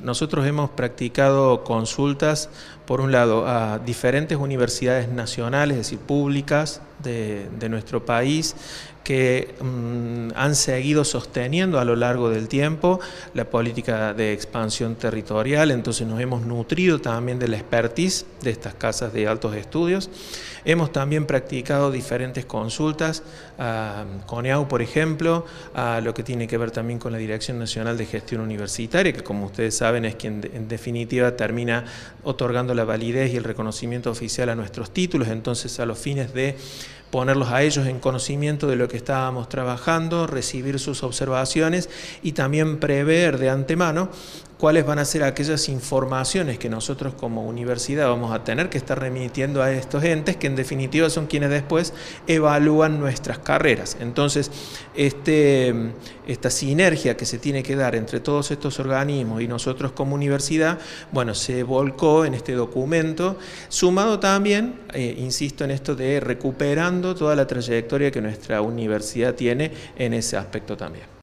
nosotros hemos practicado consultas, por un lado, a diferentes universidades nacionales, es decir, públicas de nuestro país, que han seguido sosteniendo a lo largo del tiempo la política de expansión territorial. Entonces nos hemos nutrido también de la expertise de estas casas de altos estudios. Hemos también practicado diferentes consultas a CONEAU, por ejemplo, a lo que tiene que ver también con la Dirección Nacional de Gestión Universitaria, que como ustedes saben es quien en definitiva termina otorgando la validez y el reconocimiento oficial a nuestros títulos. Entonces, a los fines de ponerlos a ellos en conocimiento de lo que estábamos trabajando, recibir sus observaciones y también prever de antemano cuáles van a ser aquellas informaciones que nosotros como universidad vamos a tener que estar remitiendo a estos entes, que en definitiva son quienes después evalúan nuestras carreras. Entonces, esta sinergia que se tiene que dar entre todos estos organismos y nosotros como universidad, bueno, se volcó en este documento, sumado también, insisto en esto de recuperando toda la trayectoria que nuestra universidad tiene en ese aspecto también.